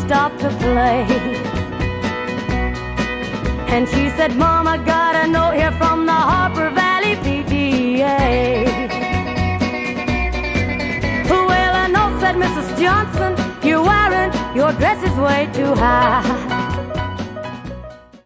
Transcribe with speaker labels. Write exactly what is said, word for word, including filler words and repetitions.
Speaker 1: stopped to play. And she said, Mom, I got a note here from the Harper Valley P T A. Well, a note said, Missus Johnson, you're wearing your dress is way too high.